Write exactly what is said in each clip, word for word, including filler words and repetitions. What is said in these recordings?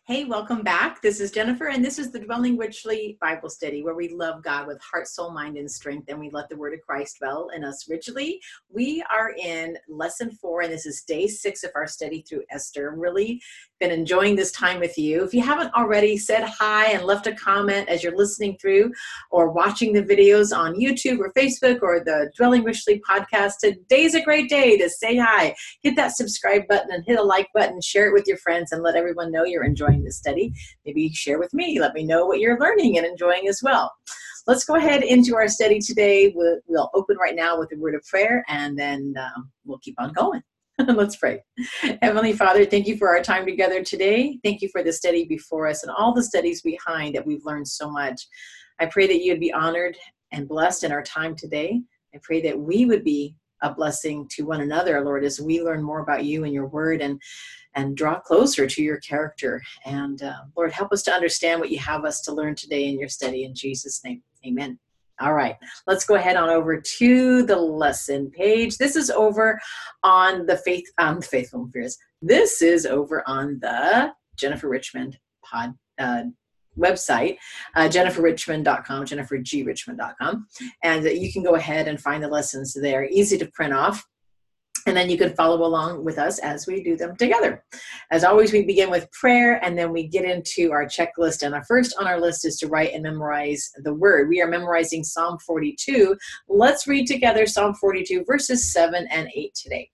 Hey, welcome back. This is Jennifer, and this is the Dwelling Richly Bible Study, where we love God with heart, soul, mind, and strength, and we let the word of Christ dwell in us richly. We are in lesson four, and this is day six of our study through Esther. Really been enjoying this time with you. If you haven't already, said hi and left a comment as you're listening through or watching the videos on YouTube or Facebook or the Dwelling Richly podcast, today's a great day to say hi. Hit that subscribe button and hit a like button, share it with your friends, and let everyone know you're enjoying this study. Maybe share with me. Let me know what you're learning and enjoying as well. Let's go ahead into our study today. We'll, we'll open right now with a word of prayer, and then uh, we'll keep on going. Let's pray. Heavenly Father, thank you for our time together today. Thank you for the study before us and all the studies behind that we've learned so much. I pray that you'd be honored and blessed in our time today. I pray that we would be a blessing to one another, Lord, as we learn more about you and your word and and draw closer to your character. And uh, Lord, help us to understand what you have us to learn today in your study. In Jesus' name, amen. All right, let's go ahead on over to the lesson page. This is over on the Faith, um, Faithful and Fearless. This is over on the Jennifer Richmond pod uh, website, uh, jennifer richmond dot com, jennifer g richmond dot com. And you can go ahead and find the lessons there. Easy to print off. And then you can follow along with us as we do them together. As always, we begin with prayer, and then we get into our checklist. And our first on our list is to write and memorize the word. We are memorizing Psalm forty-two. Let's read together Psalm forty-two, verses seven and eight today.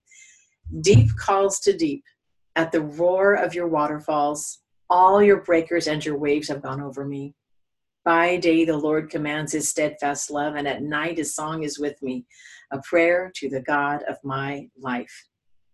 Deep calls to deep at the roar of your waterfalls. All your breakers and your waves have gone over me. By day, the Lord commands his steadfast love, and at night, his song is with me, a prayer to the God of my life.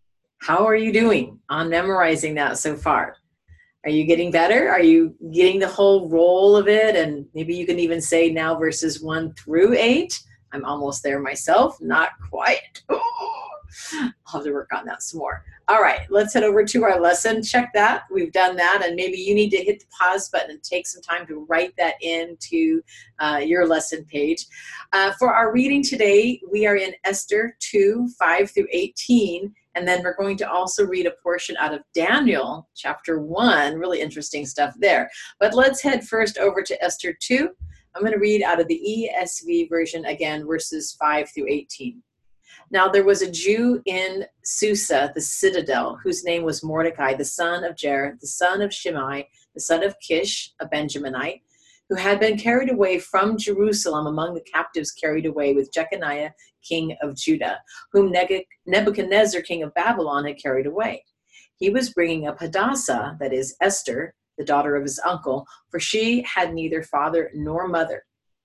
How are you doing on memorizing that so far? Are you getting better? Are you getting the whole roll of it? And maybe you can even say now verses one through eight. I'm almost there myself, not quite. Oh, I'll have to work on that some more. All right, let's head over to our lesson. Check that. We've done that, and maybe you need to hit the pause button and take some time to write that into uh, your lesson page. Uh, for our reading today, we are in Esther two, five through eighteen, and then we're going to also read a portion out of Daniel chapter one. Really interesting stuff there. But let's head first over to Esther two. I'm going to read out of the E S V version again, verses five through eighteen. Now there was a Jew in Susa, the citadel, whose name was Mordecai, the son of Jair, the son of Shimei, the son of Kish, a Benjaminite, who had been carried away from Jerusalem among the captives carried away with Jeconiah, king of Judah, whom Nebuchadnezzar, king of Babylon, had carried away. He was bringing up Hadassah, that is Esther, the daughter of his uncle, for she had neither father nor mother.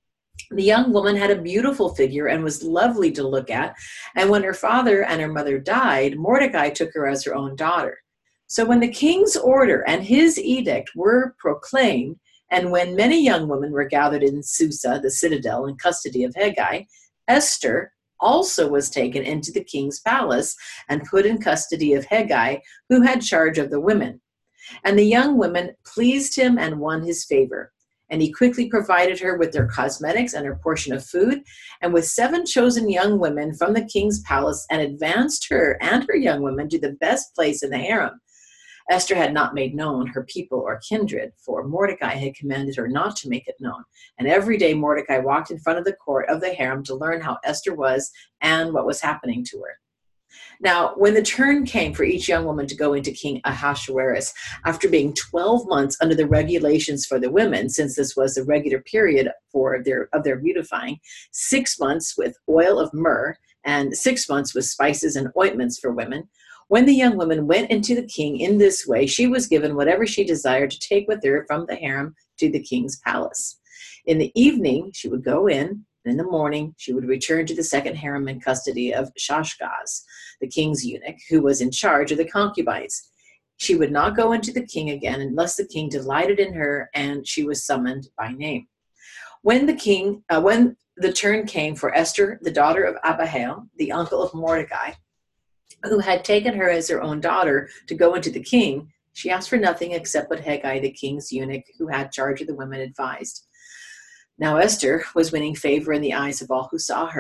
The young woman had a beautiful figure and was lovely to look at, and when her father and her mother died, Mordecai took her as her own daughter. So when the king's order and his edict were proclaimed, and when many young women were gathered in Susa, the citadel, in custody of Hegai, Esther also was taken into the king's palace and put in custody of Hegai, who had charge of the women. And the young women pleased him and won his favor. And he quickly provided her with their cosmetics and her portion of food, and with seven chosen young women from the king's palace, and advanced her and her young women to the best place in the harem. Esther had not made known her people or kindred, for Mordecai had commanded her not to make it known. And every day Mordecai walked in front of the court of the harem to learn how Esther was and what was happening to her. Now, when the turn came for each young woman to go into King Ahasuerus, after being twelve months under the regulations for the women, since this was the regular period for their of their beautifying, six months with oil of myrrh, and six months with spices and ointments for women, when the young woman went into the king in this way, she was given whatever she desired to take with her from the harem to the king's palace. In the evening, she would go in, and in the morning, she would return to the second harem in custody of Shashgaz, the king's eunuch, who was in charge of the concubines. She would not go into the king again unless the king delighted in her and she was summoned by name. When the king, uh, when the turn came for Esther, the daughter of Abihail, the uncle of Mordecai, who had taken her as her own daughter to go into the king, she asked for nothing except what Hegai, the king's eunuch, who had charge of the women, advised. Now Esther was winning favor in the eyes of all who saw her.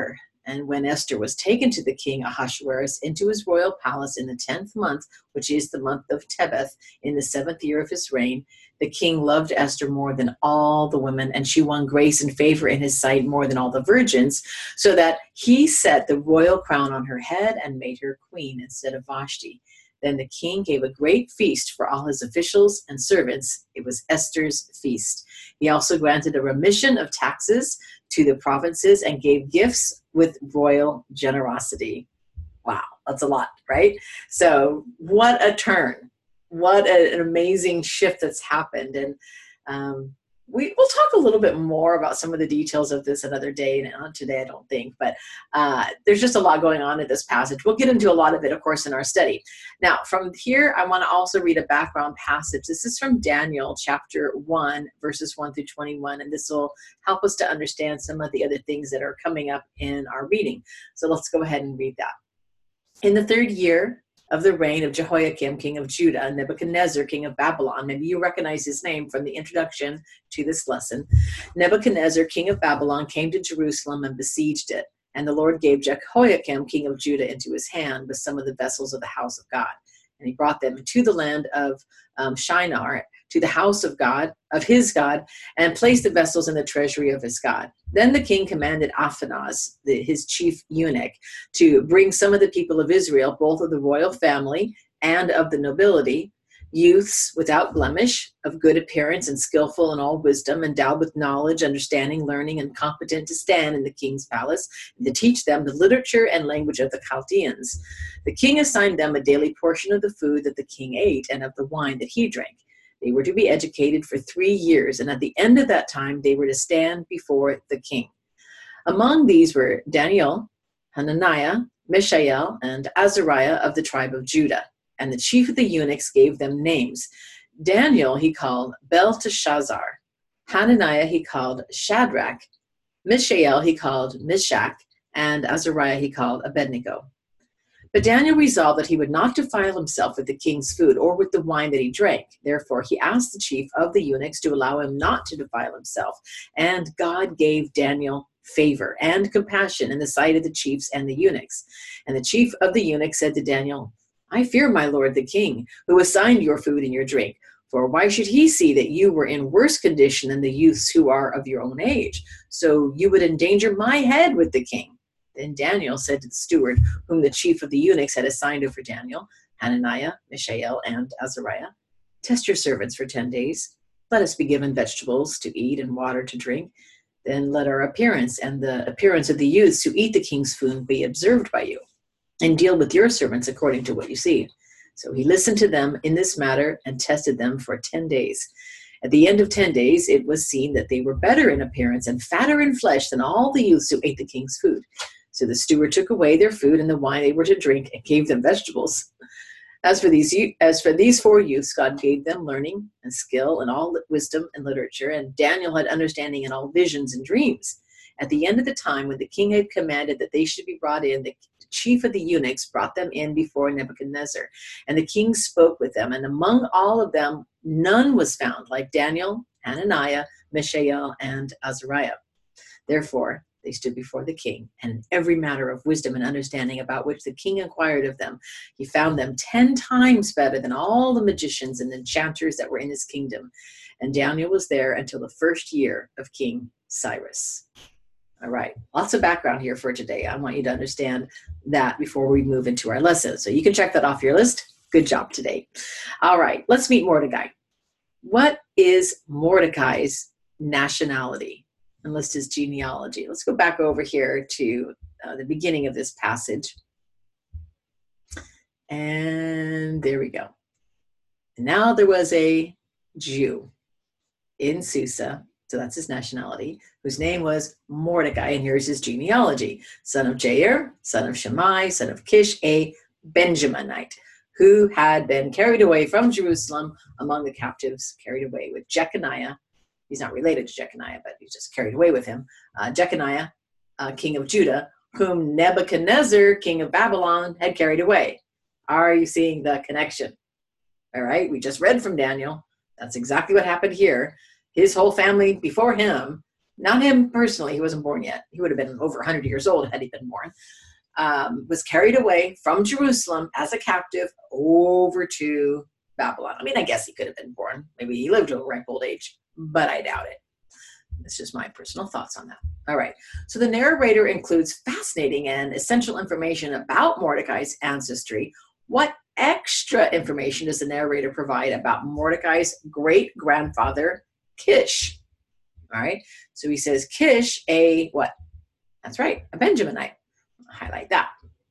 And when Esther was taken to the king Ahasuerus into his royal palace in the tenth month, which is the month of Tebeth, in the seventh year of his reign, the king loved Esther more than all the women, and she won grace and favor in his sight more than all the virgins, so that he set the royal crown on her head and made her queen instead of Vashti. Then the king gave a great feast for all his officials and servants. It was Esther's feast. He also granted a remission of taxes to the provinces and gave gifts with royal generosity. Wow, that's a lot, right? So what a turn. What a, an amazing shift that's happened. And um, we, we'll talk a little bit more about some of the details of this another day, not today, I don't think, but uh, there's just a lot going on in this passage. We'll get into a lot of it, of course, in our study. Now, from here, I want to also read a background passage. This is from Daniel chapter one, verses one through twenty-one, and this will help us to understand some of the other things that are coming up in our reading. So let's go ahead and read that. In the third year of the reign of Jehoiakim, king of Judah, and Nebuchadnezzar, king of Babylon. Maybe you recognize his name from the introduction to this lesson. Nebuchadnezzar, king of Babylon, came to Jerusalem and besieged it. And the Lord gave Jehoiakim, king of Judah, into his hand with some of the vessels of the house of God. And he brought them to the land of um, Shinar, to the house of God, of his God, and placed the vessels in the treasury of his God. Then the king commanded Aphanaz, the, his chief eunuch, to bring some of the people of Israel, both of the royal family and of the nobility, youths without blemish, of good appearance and skillful in all wisdom, endowed with knowledge, understanding, learning, and competent to stand in the king's palace, and to teach them the literature and language of the Chaldeans. The king assigned them a daily portion of the food that the king ate and of the wine that he drank. They were to be educated for three years, and at the end of that time, they were to stand before the king. Among these were Daniel, Hananiah, Mishael, and Azariah of the tribe of Judah. And the chief of the eunuchs gave them names. Daniel he called Belteshazzar. Hananiah he called Shadrach. Mishael he called Meshach. And Azariah he called Abednego. But Daniel resolved that he would not defile himself with the king's food or with the wine that he drank. Therefore, he asked the chief of the eunuchs to allow him not to defile himself. And God gave Daniel favor and compassion in the sight of the chiefs and the eunuchs. And the chief of the eunuchs said to Daniel, I fear my lord the king, who assigned your food and your drink. For why should he see that you were in worse condition than the youths who are of your own age? So you would endanger my head with the king. Then Daniel said to the steward, whom the chief of the eunuchs had assigned over Daniel, Hananiah, Mishael, and Azariah, test your servants for ten days. Let us be given vegetables to eat and water to drink. Then let our appearance and the appearance of the youths who eat the king's food be observed by you, and deal with your servants according to what you see. So he listened to them in this matter and tested them for ten days. At the end of ten days, it was seen that they were better in appearance and fatter in flesh than all the youths who ate the king's food. So the steward took away their food and the wine they were to drink and gave them vegetables. As for these, as for these four youths, God gave them learning and skill in all wisdom and literature, and Daniel had understanding in all visions and dreams. At the end of the time, when the king had commanded that they should be brought in, the chief of the eunuchs brought them in before Nebuchadnezzar. And the king spoke with them, and among all of them, none was found like Daniel, Hananiah, Mishael, and Azariah. Therefore, they stood before the king, and in every matter of wisdom and understanding about which the king inquired of them, he found them ten times better than all the magicians and enchanters that were in his kingdom. And Daniel was there until the first year of King Cyrus. All right, lots of background here for today. I want you to understand that before we move into our lesson. So you can check that off your list. Good job today. All right, let's meet Mordecai. What is Mordecai's nationality? And list his genealogy. Let's go back over here to uh, the beginning of this passage. And there we go. And now there was a Jew in Susa, so that's his nationality, whose name was Mordecai, and here's his genealogy. Son of Jair, son of Shammai, son of Kish, a Benjaminite, who had been carried away from Jerusalem among the captives, carried away with Jeconiah. He's not related to Jeconiah, but he's just carried away with him. Uh, Jeconiah, uh, king of Judah, whom Nebuchadnezzar, king of Babylon, had carried away. Are you seeing the connection? All right, we just read from Daniel. That's exactly what happened here. His whole family before him not him personally, he wasn't born yet. He would have been over one hundred years old had he been born, um, was carried away from Jerusalem as a captive over to Babylon. I mean, I guess he could have been born. Maybe he lived to a ripe old age, but I doubt it. It's just my personal thoughts on that. All right. So the narrator includes fascinating and essential information about Mordecai's ancestry. What extra information does the narrator provide about Mordecai's great-grandfather, Kish? All right. So he says, Kish, a what? That's right, a Benjaminite. I'll highlight that.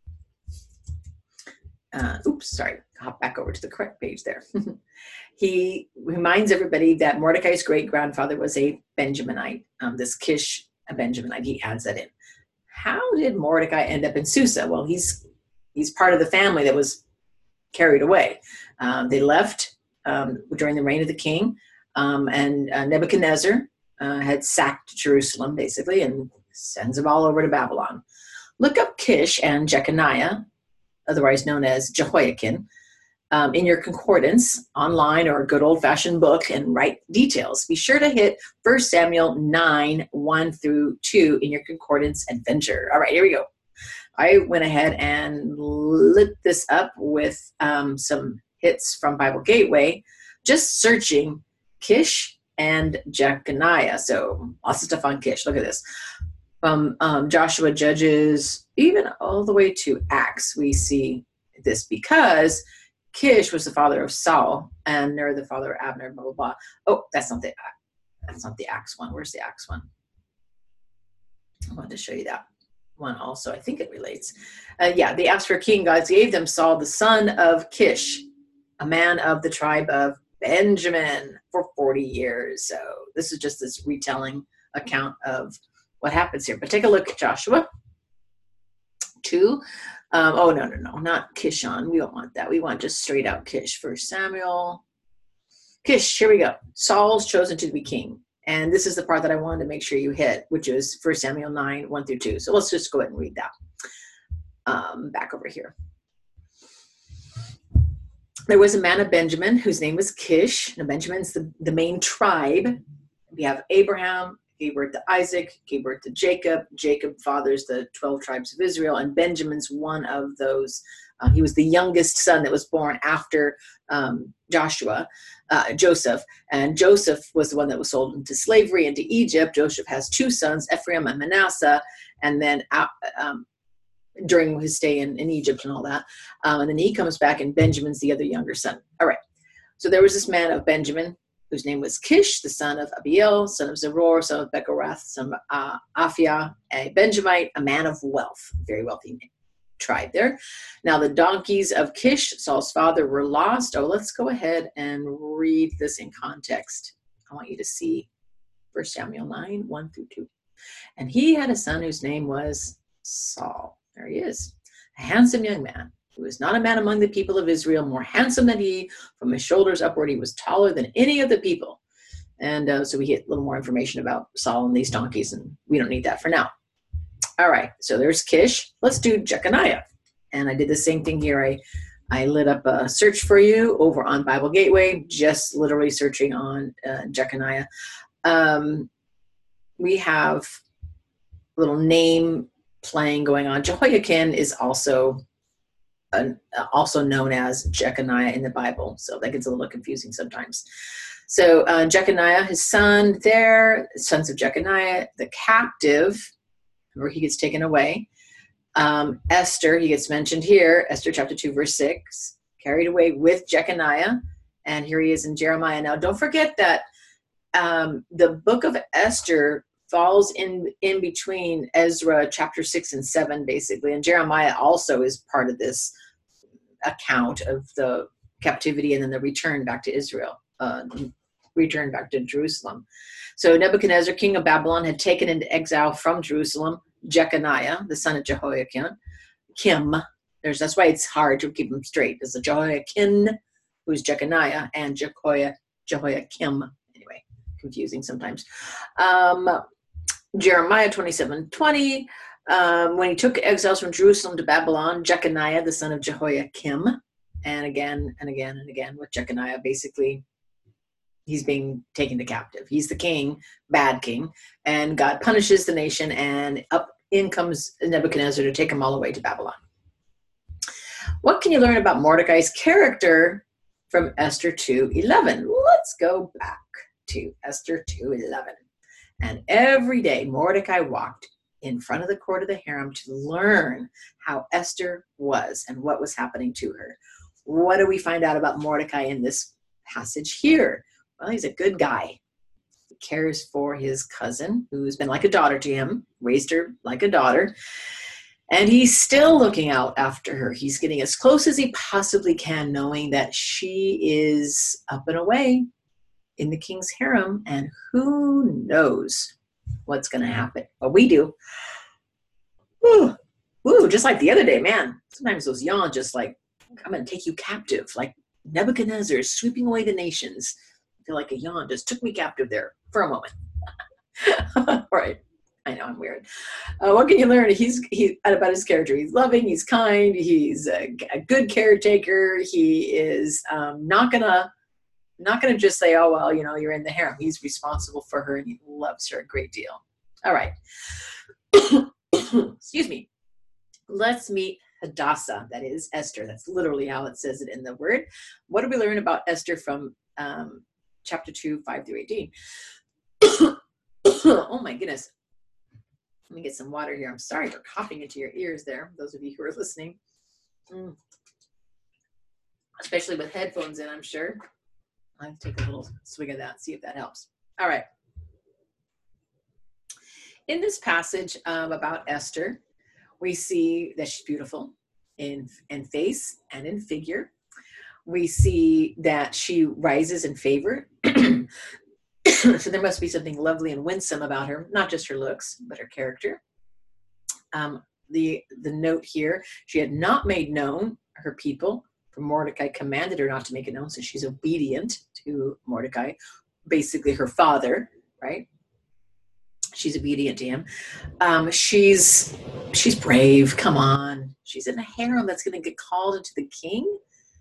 Uh, oops, sorry. Hop back over to the correct page there. He reminds everybody that Mordecai's great-grandfather was a Benjaminite. Um, this Kish, a Benjaminite, he adds that in. How did Mordecai end up in Susa? Well, he's he's part of the family that was carried away. Um, they left um, during the reign of the king, um, and uh, Nebuchadnezzar uh, had sacked Jerusalem, basically, and sends them all over to Babylon. Look up Kish and Jeconiah, otherwise known as Jehoiakim, Um, in your concordance online or a good old-fashioned book and write details. Be sure to hit First Samuel nine, one through two in your concordance adventure. All right, here we go. I went ahead and lit this up with um, some hits from Bible Gateway, just searching Kish and Jeconiah. So lots of stuff on Kish. Look at this. From um, Joshua, Judges, even all the way to Acts, we see this because Kish was the father of Saul, and Ner the father of Abner, blah, blah, blah. Oh, that's not the, that's not the Acts one. Where's the Acts one? I wanted to show you that one also. I think it relates. Uh, yeah, they asked for a king. God gave them Saul, the son of Kish, a man of the tribe of Benjamin, for forty years. So this is just this retelling account of what happens here. But take a look at Joshua two. Um, oh, no, no, no, not Kishon. We don't want that. We want just straight out Kish. First Samuel. Kish, here we go. Saul's chosen to be king. And this is the part that I wanted to make sure you hit, which is First Samuel nine, one through two. So let's just go ahead and read that. Um, back over here. There was a man of Benjamin whose name was Kish. Now, Benjamin's the, the main tribe. We have Abraham, gave birth to Isaac, gave birth to Jacob. Jacob fathers the twelve tribes of Israel, and Benjamin's one of those. Uh, he was the youngest son that was born after um, Joshua, uh, Joseph. And Joseph was the one that was sold into slavery into Egypt. Joseph has two sons, Ephraim and Manasseh, and then uh, um, during his stay in, in Egypt and all that. Um, and then he comes back, and Benjamin's the other younger son. All right. So there was this man of Benjamin, whose name was Kish, the son of Abiel, son of Zeror, son of Bechorath, son of uh, Aphiah, a Benjamite, a man of wealth, very wealthy tribe there. Now the donkeys of Kish, Saul's father, were lost. Oh, let's go ahead and read this in context. I want you to see First Samuel nine, one through two. And he had a son whose name was Saul. There he is, a handsome young man. Who was not a man among the people of Israel, more handsome than he. From his shoulders upward, he was taller than any of the people. And uh, so we get a little more information about Saul and these donkeys, and we don't need that for now. All right, so there's Kish. Let's do Jeconiah. And I did the same thing here. I, I lit up a search for you over on Bible Gateway, just literally searching on uh, Jeconiah. Um, we have a little name playing going on. Jehoiakim is also Uh, also known as Jeconiah in the Bible. So that gets a little confusing sometimes. So uh, Jeconiah, his son there, sons of Jeconiah, the captive, where he gets taken away. Um, Esther, he gets mentioned here, Esther chapter two, verse six, carried away with Jeconiah. And here he is in Jeremiah. Now, don't forget that um, the book of Esther falls in, in between Ezra chapter six and seven, basically. And Jeremiah also is part of this account of the captivity and then the return back to Israel, uh, return back to Jerusalem. So Nebuchadnezzar, king of Babylon, had taken into exile from Jerusalem Jeconiah, the son of Jehoiakim. Kim, there's, that's why it's hard to keep them straight. There's a Jehoiakim, who's Jeconiah, and Jehoiakim. Jehoiakim. Anyway, confusing sometimes. Um, Jeremiah twenty-seven twenty, um, when he took exiles from Jerusalem to Babylon, Jeconiah, the son of Jehoiakim, and again and again and again with Jeconiah, basically he's being taken to captive. He's the king, bad king, and God punishes the nation, and up in comes Nebuchadnezzar to take him all the way to Babylon. What can you learn about Mordecai's character from Esther two eleven? Let's go back to Esther two eleven. And every day Mordecai walked in front of the court of the harem to learn how Esther was and what was happening to her. What do we find out about Mordecai in this passage here? Well, he's a good guy. He cares for his cousin, who's been like a daughter to him, raised her like a daughter, and he's still looking out after her. He's getting as close as he possibly can, knowing that she is up and away in the king's harem, and who knows what's going to happen. But we do. Woo, woo, just like the other day, man. Sometimes those yawns just like, I'm going to take you captive, like Nebuchadnezzar is sweeping away the nations. I feel like a yawn just took me captive there for a moment. All right. I know I'm weird. Uh, what can you learn? He's he about his character. He's loving. He's kind. He's a, a good caretaker. He is um, not gonna not gonna just say, "Oh well, you know, you're in the harem." He's responsible for her, and he loves her a great deal. All right. Excuse me. Let's meet Hadassah. That is Esther. That's literally how it says it in the word. What do we learn about Esther from um, chapter two, five through eighteen? Oh my goodness. Let me get some water here. I'm sorry for coughing into your ears there, those of you who are listening. Mm. Especially with headphones in, I'm sure. I'll take a little swig of that, see if that helps. All right. In this passage um, about Esther, we see that she's beautiful in, in face and in figure. We see that she rises in favor. So there must be something lovely and winsome about her, not just her looks, but her character. Um, the, the note here, she had not made known her people, for Mordecai commanded her not to make it known, so she's obedient to Mordecai, basically her father, right? She's obedient to him. Um, she's she's brave, come on. She's in a harem that's going to get called into the king,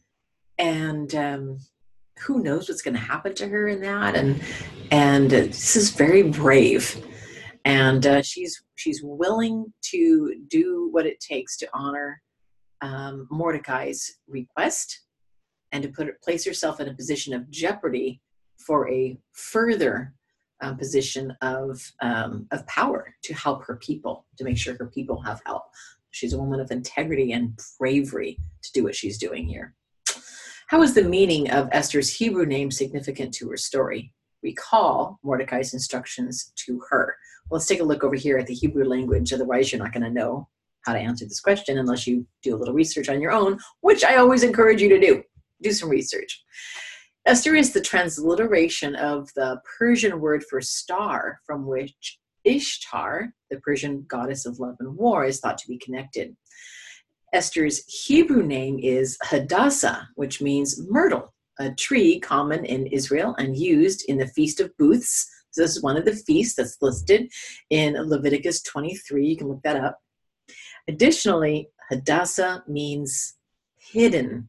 and um, who knows what's going to happen to her in that, and and uh, this is very brave, and uh, she's she's willing to do what it takes to honor um, Mordecai's request, and to put place herself in a position of jeopardy for a further uh, position of um, of power to help her people, to make sure her people have help. She's a woman of integrity and bravery to do what she's doing here. How is the meaning of Esther's Hebrew name significant to her story? Recall Mordecai's instructions to her. Well, let's take a look over here at the Hebrew language. Otherwise, you're not going to know how to answer this question unless you do a little research on your own, which I always encourage you to do. Do some research. Esther is the transliteration of the Persian word for star, from which Ishtar, the Persian goddess of love and war, is thought to be connected. Esther's Hebrew name is Hadassah, which means myrtle, a tree common in Israel and used in the Feast of Booths. So this is one of the feasts that's listed in Leviticus twenty-three. You can look that up. Additionally, Hadassah means hidden.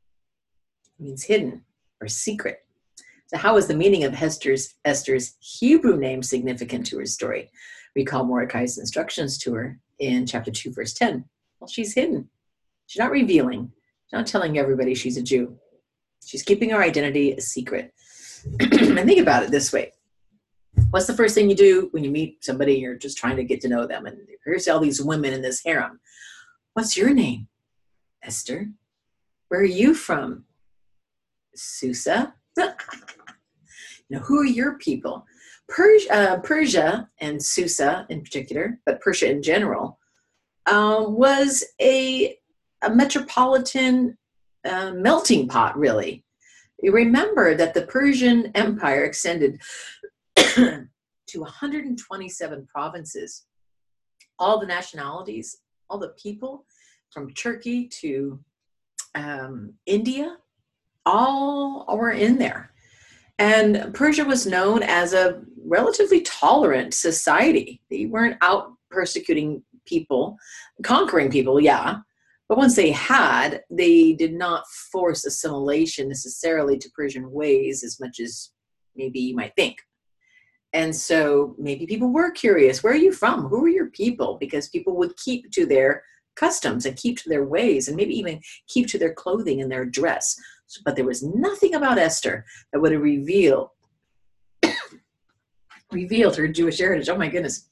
It means hidden or secret. So how is the meaning of Esther's, Esther's Hebrew name significant to her story? Recall Mordecai's instructions to her in chapter two, verse ten. Well, she's hidden. She's not revealing. She's not telling everybody she's a Jew. She's keeping her identity a secret. And think about it this way. What's the first thing you do when you meet somebody and you're just trying to get to know them? And here's all these women in this harem. What's your name? Esther. Where are you from? Susa. You know, who are your people? Persia, uh, Persia and Susa in particular, but Persia in general, um, was a, a metropolitan uh, melting pot, really. You remember that the Persian Empire extended to one hundred twenty-seven provinces. All the nationalities, all the people from Turkey to um, India, all were in there. And Persia was known as a relatively tolerant society. They weren't out persecuting people, conquering people, yeah. But once they had, they did not force assimilation necessarily to Persian ways as much as maybe you might think. And so maybe people were curious, where are you from? Who are your people? Because people would keep to their customs and keep to their ways and maybe even keep to their clothing and their dress. But there was nothing about Esther that would have revealed, revealed her Jewish heritage. Oh my goodness.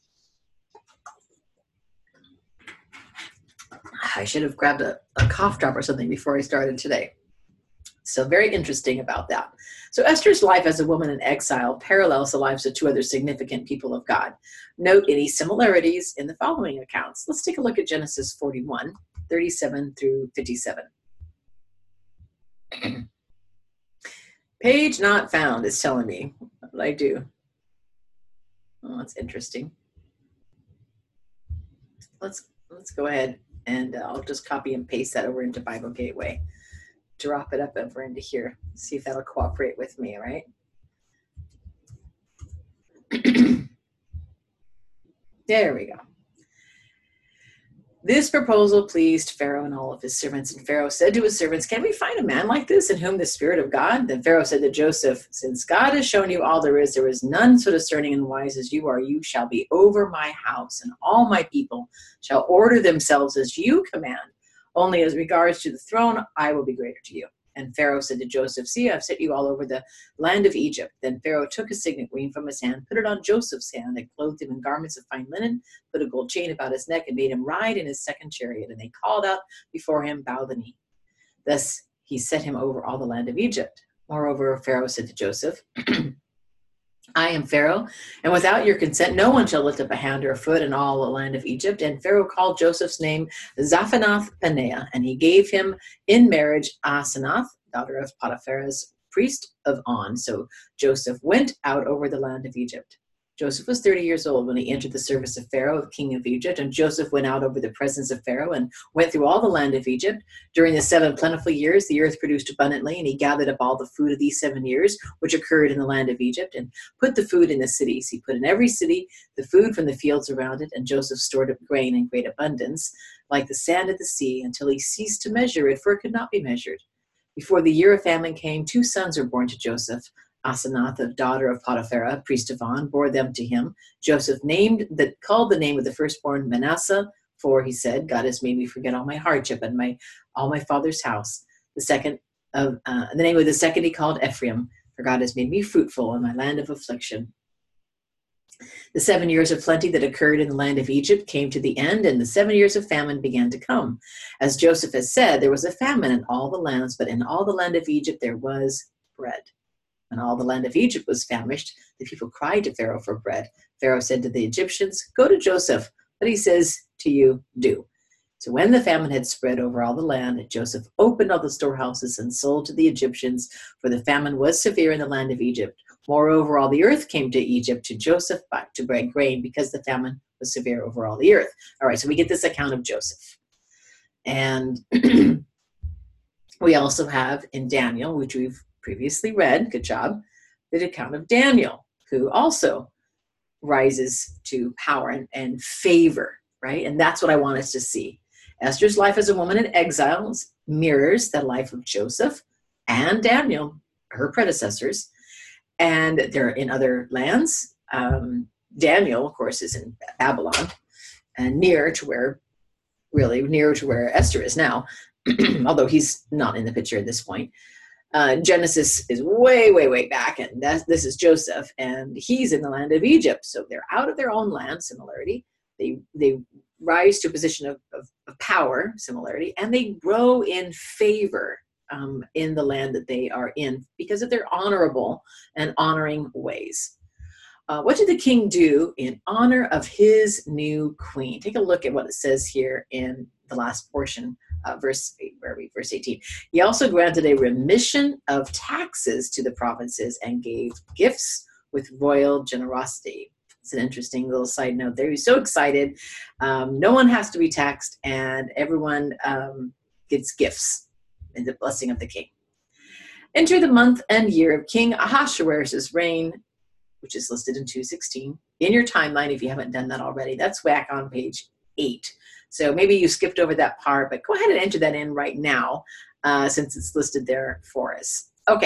I should have grabbed a, a cough drop or something before I started today. So very interesting about that. So Esther's life as a woman in exile parallels the lives of two other significant people of God. Note any similarities in the following accounts. Let's take a look at Genesis forty-one, thirty-seven through fifty-seven. Page not found is telling me what I do. Oh, that's interesting. Let's let's go ahead and uh, I'll just copy and paste that over into Bible Gateway. Drop it up over into here. See if that'll cooperate with me, all right? There we go. This proposal pleased Pharaoh and all of his servants. And Pharaoh said to his servants, can we find a man like this in whom the Spirit of God? Then Pharaoh said to Joseph, since God has shown you all there is, there is none so discerning and wise as you are. You shall be over my house, and all my people shall order themselves as you command. Only as regards to the throne, I will be greater to you. And Pharaoh said to Joseph, see, I've set you all over the land of Egypt. Then Pharaoh took a signet ring from his hand, put it on Joseph's hand, and clothed him in garments of fine linen, put a gold chain about his neck, and made him ride in his second chariot. And they called out before him, bow the knee. Thus he set him over all the land of Egypt. Moreover, Pharaoh said to Joseph, I am Pharaoh, and without your consent, no one shall lift up a hand or a foot in all the land of Egypt. And Pharaoh called Joseph's name Zaphanath-Paneah, and he gave him in marriage Asenath, daughter of Potiphar's priest of On. So Joseph went out over the land of Egypt. Joseph was thirty years old when he entered the service of Pharaoh, king of Egypt, and Joseph went out over the presence of Pharaoh and went through all the land of Egypt. During the seven plentiful years, the earth produced abundantly, and he gathered up all the food of these seven years, which occurred in the land of Egypt, and put the food in the cities. He put in every city the food from the fields around it, and Joseph stored up grain in great abundance, like the sand of the sea, until he ceased to measure it, for it could not be measured. Before the year of famine came, two sons were born to Joseph. Asenath, the daughter of Potiphar, priest of On, bore them to him. Joseph named that called the name of the firstborn Manasseh, for he said, God has made me forget all my hardship and my all my father's house. The second of uh, the name of the second he called Ephraim, for God has made me fruitful in my land of affliction. The seven years of plenty that occurred in the land of Egypt came to the end, and the seven years of famine began to come. As Joseph has said, there was a famine in all the lands, but in all the land of Egypt there was bread. When all the land of Egypt was famished, the people cried to Pharaoh for bread. Pharaoh said to the Egyptians, go to Joseph, but he says to you, do. So when the famine had spread over all the land, Joseph opened all the storehouses and sold to the Egyptians, for the famine was severe in the land of Egypt. Moreover, all the earth came to Egypt to Joseph to bring grain, because the famine was severe over all the earth. All right, so we get this account of Joseph. And we also have in Daniel, which we've previously read, good job, the account of Daniel, who also rises to power and, and favor, right? And that's what I want us to see. Esther's life as a woman in exile mirrors the life of Joseph and Daniel, her predecessors, and they're in other lands. Um, Daniel, of course, is in Babylon, and near to where, really near to where Esther is now, although he's not in the picture at this point. Uh, Genesis is way, way, way back, and that's, this is Joseph, and he's in the land of Egypt. So they're out of their own land, similarity. They they rise to a position of, of, of power, similarity, and they grow in favor um, in the land that they are in because of their honorable and honoring ways. Uh, what did the king do in honor of his new queen? Take a look at what it says here in the last portion. Uh, verse where are we? Verse eighteen. He also granted a remission of taxes to the provinces and gave gifts with royal generosity. It's an interesting little side note there. He's so excited. Um, no one has to be taxed, and everyone um, gets gifts in the blessing of the king. Enter the month and year of King Ahasuerus' reign, which is listed in two sixteen. In your timeline, if you haven't done that already, that's back on page eight. So maybe you skipped over that part, but go ahead and enter that in right now uh, since it's listed there for us. Okay,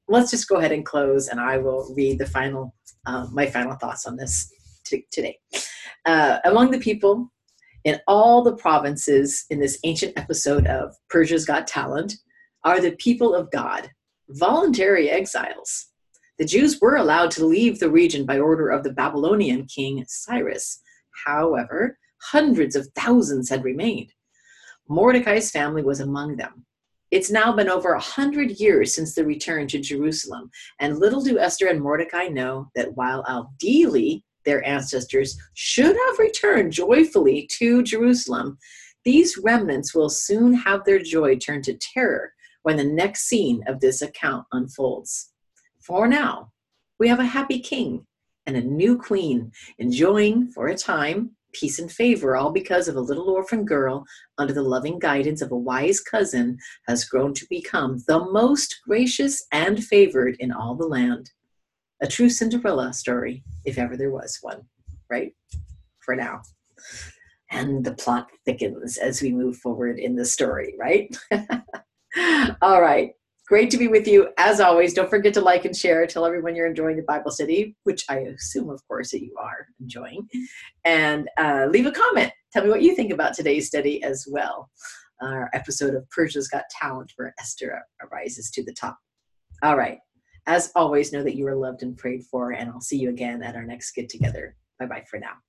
let's just go ahead and close, and I will read the final, uh, my final thoughts on this t- today. Uh, among the people in all the provinces in this ancient episode of Persia's Got Talent are the people of God, voluntary exiles. The Jews were allowed to leave the region by order of the Babylonian king Cyrus. However, hundreds of thousands had remained. Mordecai's family was among them. It's now been over a hundred years since the return to Jerusalem, and little do Esther and Mordecai know that while ideally their ancestors should have returned joyfully to Jerusalem, these remnants will soon have their joy turned to terror when the next scene of this account unfolds. For now, we have a happy king and a new queen enjoying, for a time, peace and favor, all because of a little orphan girl under the loving guidance of a wise cousin has grown to become the most gracious and favored in all the land. A true Cinderella story, if ever there was one, right? For now. And the plot thickens as we move forward in the story, right? All right. Great to be with you. As always, don't forget to like and share. Tell everyone you're enjoying the Bible study, which I assume, of course, that you are enjoying. And uh, leave a comment. Tell me what you think about today's study as well. Our episode of Persia's Got Talent, where Esther arises to the top. All right. As always, know that you are loved and prayed for, and I'll see you again at our next get-together. Bye-bye for now.